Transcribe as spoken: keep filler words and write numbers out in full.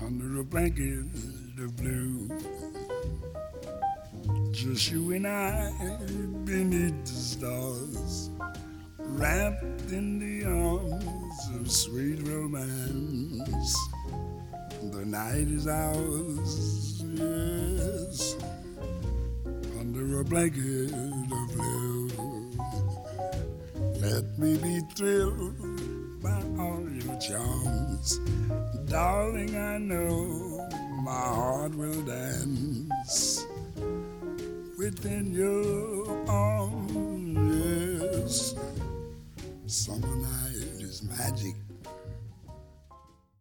under a blanket of blue. Just you and I beneath the stars, wrapped in the arms of sweet romance. The night is ours, yes, under a blanket of blue. Let me be thrilled by all your charms. Darling, I know my heart will dance within your arms, yes. Summer night is magic